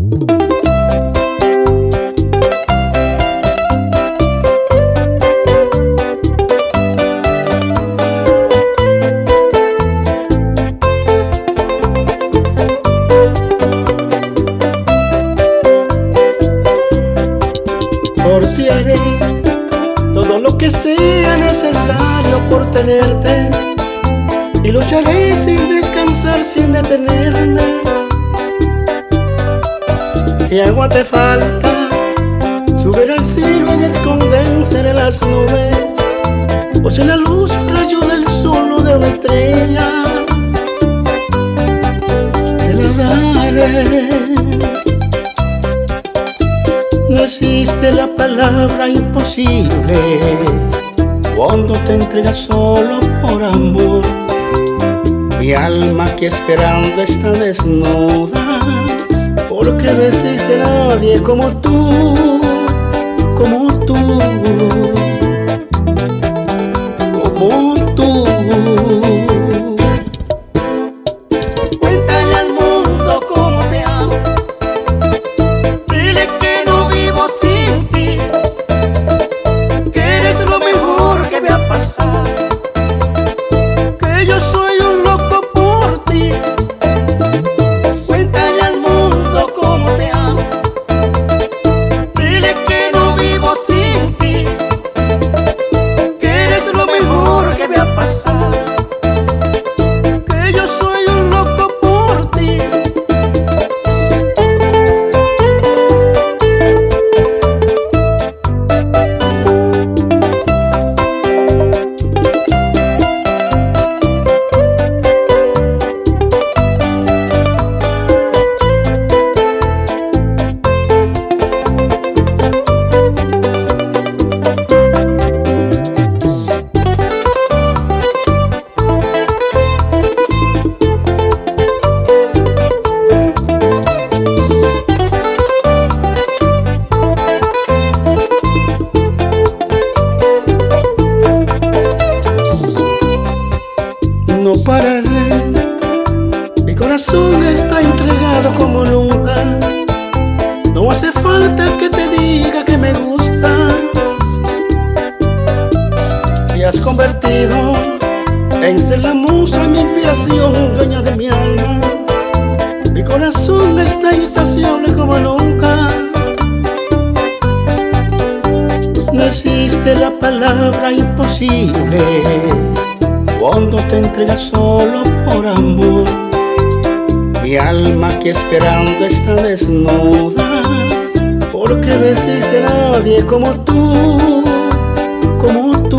Por ti haré todo lo que sea necesario por tenerte, y lucharé sin descansar, sin detenerme. Si agua te falta, subir al cielo y descondenser en las nubes, o si la luz rayo del sol o de una estrella, te la daré. No existe la palabra imposible cuando te entregas solo por amor. Mi alma aquí esperando está desnuda, porque no existe nadie como tú, como tú, como tú. Cuéntale al mundo cómo te amo, dile que no vivo sin ti, que eres lo mejor que me ha pasado, que yo soy un loco por ti. Cuéntale al mundo cómo te amo, dile que no vivo sin ti, que eres lo mejor que me ha pasado, que yo soy un loco por ti. No pararé, mi corazón está entregado como nunca. No hace falta que te diga que me gustas. Te has convertido en ser la musa, mi inspiración, dueña de mi alma. Mi corazón está insaciable como nunca. No existe la palabra imposible cuando te entregas solo por amor. Mi alma aquí esperando está desnuda, porque no existe nadie como tú, como tú,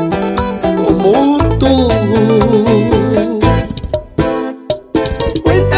como tú. Cuéntale